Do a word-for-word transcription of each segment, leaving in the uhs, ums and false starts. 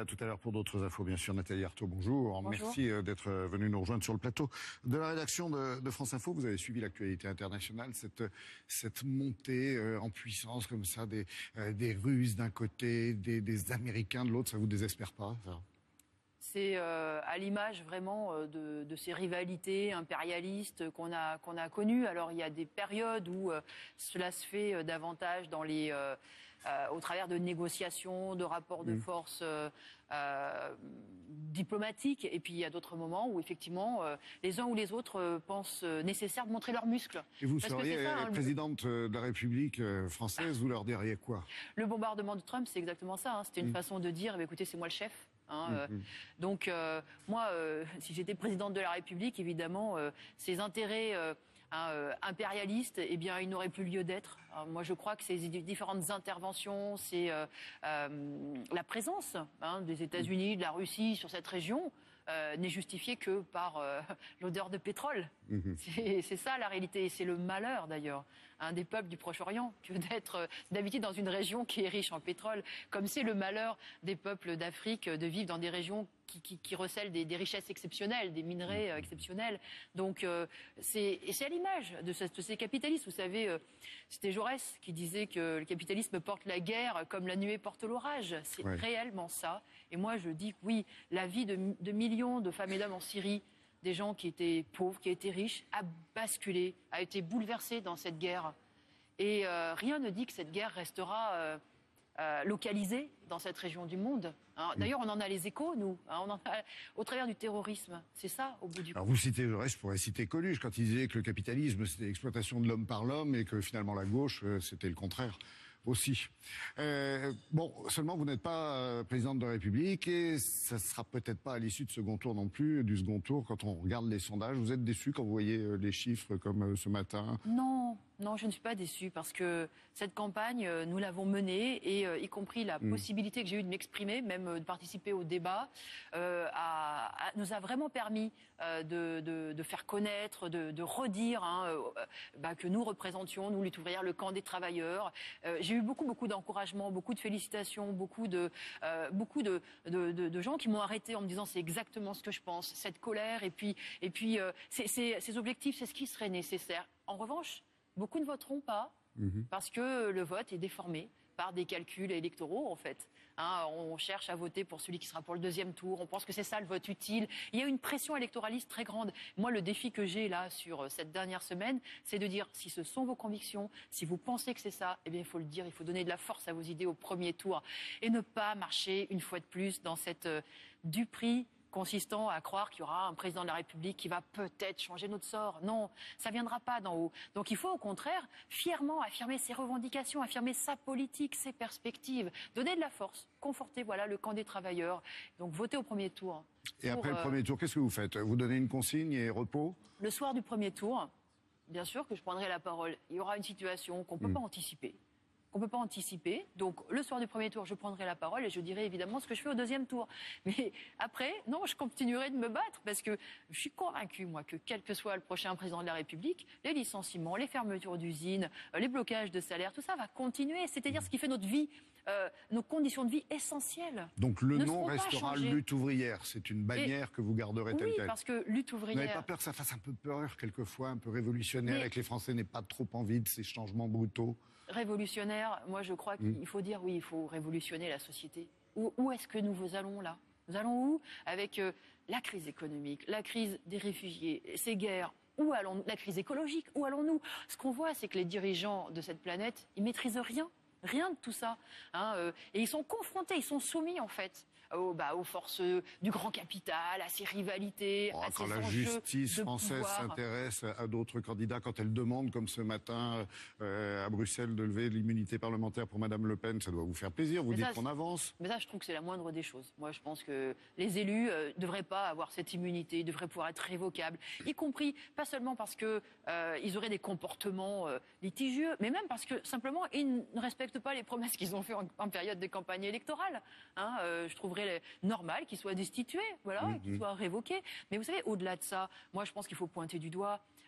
tout à l'heure pour d'autres infos, bien sûr. Nathalie Arthaud, bonjour. Bonjour. Merci d'être venue nous rejoindre sur le plateau de la rédaction de, de France Info. Vous avez suivi l'actualité internationale, cette, cette montée euh, en puissance comme ça des, euh, des Russes d'un côté, des, des Américains de l'autre. Ça vous désespère pas, ça? C'est euh, à l'image vraiment euh, de, de ces rivalités impérialistes qu'on a, qu'on a connues. Alors il y a des périodes où euh, cela se fait euh, davantage dans les, euh, euh, au travers de négociations, de rapports de mmh. force euh, euh, diplomatiques. Et puis il y a d'autres moments où effectivement euh, les uns ou les autres euh, pensent nécessaire de montrer leurs muscles. Et vous Parce seriez ça, hein, présidente de la République française, vous leur diriez quoi? Le bombardement de Trump, c'est exactement ça. Hein. C'était une mmh. façon de dire, eh bien, écoutez, c'est moi le chef. Hein, euh, mmh. Donc, euh, moi, euh, si j'étais présidente de la République, évidemment, euh, ces intérêts euh, hein, euh, impérialistes, eh bien, ils n'auraient plus lieu d'être. Alors, moi, je crois que ces différentes interventions, c'est euh, euh, la présence hein, des États-Unis, de la Russie sur cette région, euh, n'est justifiée que par euh, l'odeur de pétrole. Mmh. C'est, c'est ça la réalité, et c'est le malheur d'ailleurs hein, des peuples du Proche-Orient que d'être, euh, d'habiter dans une région qui est riche en pétrole, comme c'est le malheur des peuples d'Afrique de vivre dans des régions qui, qui, qui recèlent des, des richesses exceptionnelles, des minerais euh, exceptionnels. Donc euh, c'est, et c'est à l'image de, ce, de ces capitalistes. Vous savez, euh, c'était Jaurès qui disait que le capitalisme porte la guerre comme la nuée porte l'orage. C'est ouais. réellement ça. Et moi je dis que oui, la vie de, de millions de femmes et d'hommes en Syrie, des gens qui étaient pauvres, qui étaient riches, a basculé, a été bouleversé dans cette guerre. Et euh, rien ne dit que cette guerre restera euh, euh, localisée dans cette région du monde. Hein. D'ailleurs, on en a les échos, nous, hein, on en a, au travers du terrorisme. C'est ça, au bout du Alors compte. vous citez, je pourrais citer Coluche, quand il disait que le capitalisme, c'était l'exploitation de l'homme par l'homme et que finalement la gauche, c'était le contraire. Aussi. Euh, bon, seulement vous n'êtes pas euh, présidente de la République et ça sera peut-être pas à l'issue de second tour non plus, du second tour quand on regarde les sondages. Vous êtes déçu quand vous voyez euh, les chiffres comme euh, ce matin? Non, non, je ne suis pas déçue parce que cette campagne, euh, nous l'avons menée et euh, y compris la mmh. possibilité que j'ai eue de m'exprimer, même euh, de participer au débat, euh, a, a, nous a vraiment permis euh, de, de, de faire connaître, de, de redire hein, euh, bah, que nous représentions, nous, Lutte ouvrière, le camp des travailleurs. Euh, J'ai eu beaucoup, beaucoup d'encouragements, beaucoup de félicitations, beaucoup de, euh, beaucoup de, de, de, de gens qui m'ont arrêté en me disant c'est exactement ce que je pense, cette colère et puis, et puis euh, c'est, c'est, ces objectifs, c'est ce qui serait nécessaire. En revanche, beaucoup ne voteront pas mmh. parce que le vote est déformé par des calculs électoraux en fait. Hein, on cherche à voter pour celui qui sera pour le deuxième tour, on pense que c'est ça le vote utile. Il y a une pression électoraliste très grande. Moi, le défi que j'ai là sur cette dernière semaine, c'est de dire si ce sont vos convictions, si vous pensez que c'est ça, eh bien il faut le dire, il faut donner de la force à vos idées au premier tour et ne pas marcher une fois de plus dans cette euh, duperie consistant à croire qu'il y aura un président de la République qui va peut-être changer notre sort. Non, ça ne viendra pas d'en haut. Donc il faut au contraire fièrement affirmer ses revendications, affirmer sa politique, ses perspectives, donner de la force, conforter voilà, le camp des travailleurs. Donc voter au premier tour. Et pour, après euh, le premier tour, qu'est-ce que vous faites? Vous donnez une consigne et repos? Le soir du premier tour, bien sûr que je prendrai la parole. Il y aura une situation qu'on ne peut mmh. pas anticiper. qu'on ne peut pas anticiper. Donc, le soir du premier tour, je prendrai la parole et je dirai évidemment ce que je fais au deuxième tour. Mais après, non, je continuerai de me battre parce que je suis convaincue, moi, que quel que soit le prochain président de la République, les licenciements, les fermetures d'usines, les blocages de salaire, tout ça va continuer. C'est-à-dire ce qui fait notre vie, euh, nos conditions de vie essentielles. Donc, le nom restera lutte ouvrière. C'est une bannière et que vous garderez telle oui, quelle. Oui, parce que lutte ouvrière... Vous n'avez pas peur que ça fasse un peu peur, quelquefois, un peu révolutionnaire, Mais... et que les Français n'aient pas trop envie de ces changements brutaux? Révolutionnaire, moi je crois qu'il faut dire oui, il faut révolutionner la société. Où, où est-ce que nous allons là? Nous allons où? Avec euh, la crise économique, la crise des réfugiés, ces guerres, où allons-nous? La crise écologique, où allons-nous? Ce qu'on voit, c'est que les dirigeants de cette planète, ils maîtrisent rien, rien de tout ça. Hein, euh, et ils sont confrontés, ils sont soumis en fait. Aux, bah, aux forces du grand capital, à ces rivalités, oh, à quand ces la enjeux justice de française pouvoir. s'intéresse à d'autres candidats, quand elle demande, comme ce matin euh, à Bruxelles, de lever l'immunité parlementaire pour Madame Le Pen, ça doit vous faire plaisir. Vous mais dites ça, qu'on avance. Mais ça, je trouve que c'est la moindre des choses. Moi, je pense que les élus ne euh, devraient pas avoir cette immunité, ils devraient pouvoir être révocables, y compris, pas seulement parce qu'ils euh, auraient des comportements euh, litigieux, mais même parce que, simplement, ils ne respectent pas les promesses qu'ils ont faites en, en période de campagne électorale. Hein, euh, je trouverais normal qu'ils soient destitués, voilà, mmh, qu'ils soient révoqués. Mais vous savez, au-delà de ça, moi je pense qu'il faut pointer du doigt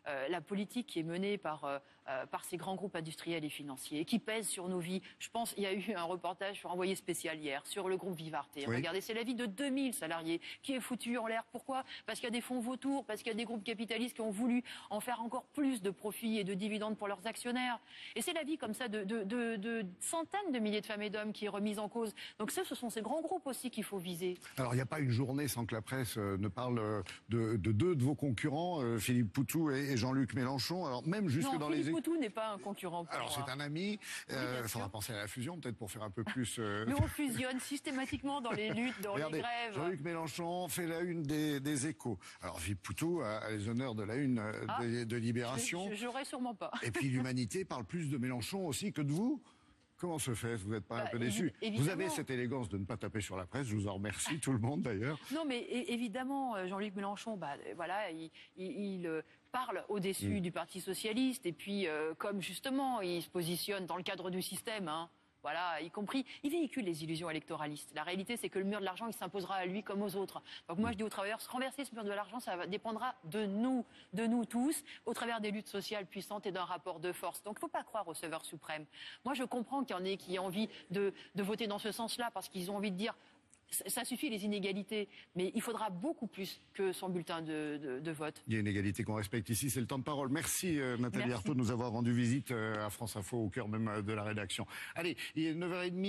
euh, la politique qui est menée par, euh, euh, par ces grands groupes industriels et financiers et qui pèsent sur nos vies. Je pense, il y a eu un reportage sur Envoyé spécial hier sur le groupe Vivarte. Oui. Regardez, c'est la vie de deux mille salariés qui est foutue en l'air. Pourquoi? Parce qu'il y a des fonds vautours, parce qu'il y a des groupes capitalistes qui ont voulu en faire encore plus de profits et de dividendes pour leurs actionnaires. Et c'est la vie comme ça de, de, de, de centaines de milliers de femmes et d'hommes qui est remise en cause. Donc ça, ce sont ces grands groupes aussi qu'il faut viser. Alors il n'y a pas une journée sans que la presse euh, ne parle de, de deux de vos concurrents, euh, Philippe Poutou et, et Jean-Luc Mélenchon. Alors même jusque non, dans Philippe les... Poutou n'est pas un concurrent pour Alors moi. c'est un ami. Il euh, faudra penser à la fusion peut-être pour faire un peu plus... Euh... Nous on fusionne systématiquement dans les luttes, dans Regardez, les grèves. Jean-Luc Mélenchon fait la une des, des Échos. Alors Philippe Poutou a, a les honneurs de la une euh, ah, de, de Libération. Je, je, j'aurais sûrement pas. Et puis l'Humanité parle plus de Mélenchon aussi que de vous. Comment se fait? Vous n'êtes pas bah, un peu déçu? Vous avez cette élégance de ne pas taper sur la presse. Je vous en remercie, tout le monde d'ailleurs. Non, mais évidemment, Jean-Luc Mélenchon, bah, voilà, il, il, il parle au-dessus mmh. du Parti socialiste. Et puis, euh, comme justement, il se positionne dans le cadre du système, hein, voilà, y compris, il véhicule les illusions électoralistes. La réalité, c'est que le mur de l'argent, il s'imposera à lui comme aux autres. Donc moi, je dis aux travailleurs, renverser ce mur de l'argent, ça dépendra de nous, de nous tous, au travers des luttes sociales puissantes et d'un rapport de force. Donc il ne faut pas croire au sauveur suprême. Moi, je comprends qu'il y en ait qui aient envie de, de voter dans ce sens-là, parce qu'ils ont envie de dire, ça suffit les inégalités, mais il faudra beaucoup plus que son bulletin de, de, de vote. Il y a une égalité qu'on respecte ici, c'est le temps de parole. Merci euh, Nathalie Arthaud de nous avoir rendu visite euh, à France Info, au cœur même euh, de la rédaction. Allez, il est neuf heures trente.